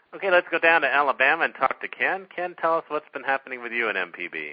Okay, let's go down to Alabama and talk to Ken. Ken, tell us what's been happening with you and MPB.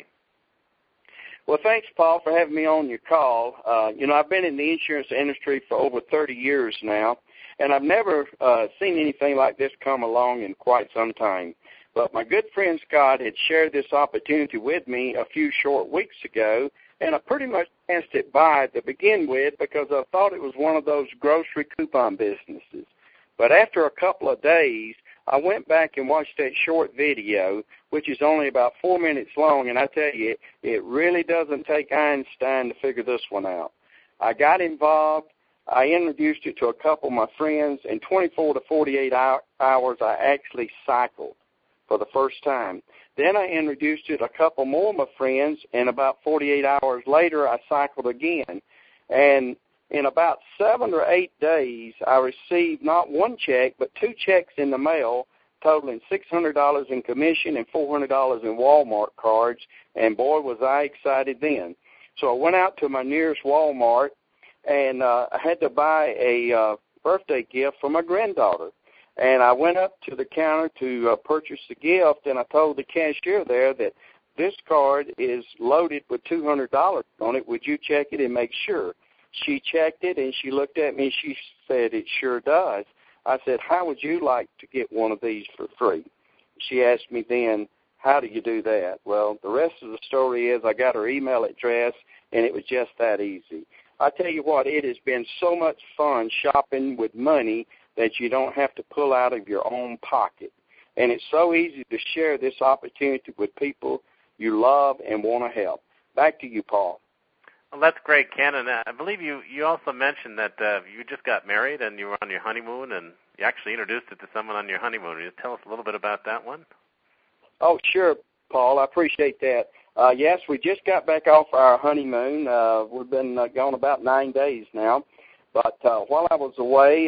Well, thanks, Paul, for having me on your call. I've been in the insurance industry for over 30 years now, and I've never seen anything like this come along in quite some time. But my good friend Scott had shared this opportunity with me a few short weeks ago, and I pretty much passed it by to begin with because I thought it was one of those grocery coupon businesses. But after a couple of days, I went back and watched that short video, which is only about 4 minutes long, and I tell you, it really doesn't take Einstein to figure this one out. I got involved. I introduced it to a couple of my friends. In 24 to 48 hours, I actually cycled for the first time. Then I introduced it to a couple more of my friends, and about 48 hours later, I cycled again. And in about 7 or 8 days, I received not one check, but 2 checks in the mail, totaling $600 in commission and $400 in Walmart cards, and boy, was I excited then. So I went out to my nearest Walmart, and I had to buy a birthday gift for my granddaughter. And I went up to the counter to purchase the gift, and I told the cashier there that this card is loaded with $200 on it. Would you check it and make sure? She checked it, and she looked at me, and she said, it sure does. I said, how would you like to get one of these for free? She asked me then, how do you do that? Well, the rest of the story is I got her email address, and it was just that easy. I tell you what, it has been so much fun shopping with money that you don't have to pull out of your own pocket. And it's so easy to share this opportunity with people you love and want to help. Back to you, Paul. Well, that's great, Ken. And I believe you also mentioned that you just got married and you were on your honeymoon, and you actually introduced it to someone on your honeymoon. Will you tell us a little bit about that one? Oh, sure, Paul. I appreciate that. Yes, we just got back off our honeymoon. We've been gone about 9 days now. But while I was away,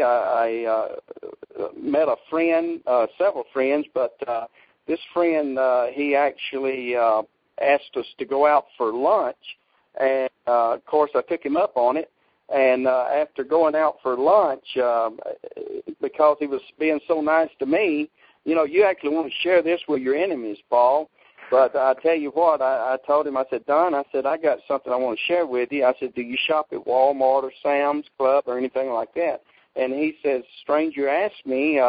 I met a friend, several friends, but this friend, he actually asked us to go out for lunch. And, of course, I took him up on it. And after going out for lunch, because he was being so nice to me, you actually want to share this with your enemies, Paul. But I tell you what, I told him, I said, Don, I said, I got something I want to share with you. I said, do you shop at Walmart or Sam's Club or anything like that? And he says, stranger asked me,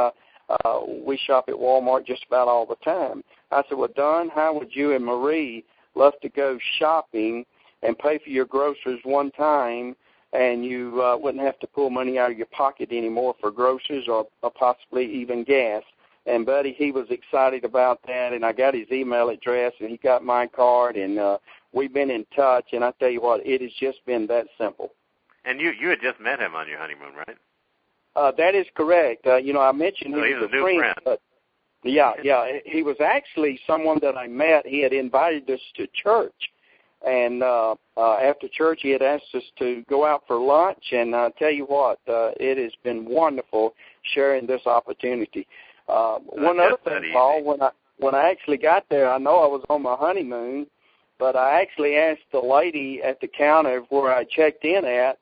we shop at Walmart just about all the time. I said, well, Don, how would you and Marie love to go shopping and pay for your groceries one time, and you wouldn't have to pull money out of your pocket anymore for groceries or possibly even gas? And, buddy, he was excited about that, and I got his email address, and he got my card, and we've been in touch. And I tell you what, it has just been that simple. And you had just met him on your honeymoon, right? That is correct. I mentioned he was a new friend. But yeah, he was actually someone that I met. He had invited us to church. And after church, he had asked us to go out for lunch. And I tell you what, it has been wonderful sharing this opportunity. One other thing, Paul, when I actually got there, I know I was on my honeymoon, but I actually asked the lady at the counter where I checked in at,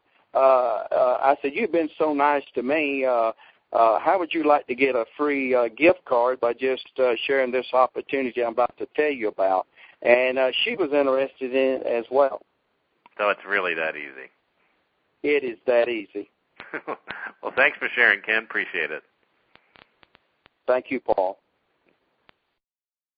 I said, you've been so nice to me. How would you like to get a free gift card by just sharing this opportunity I'm about to tell you about? And she was interested in it as well. So it's really that easy. It is that easy. Well, thanks for sharing, Ken. Appreciate it. Thank you, Paul.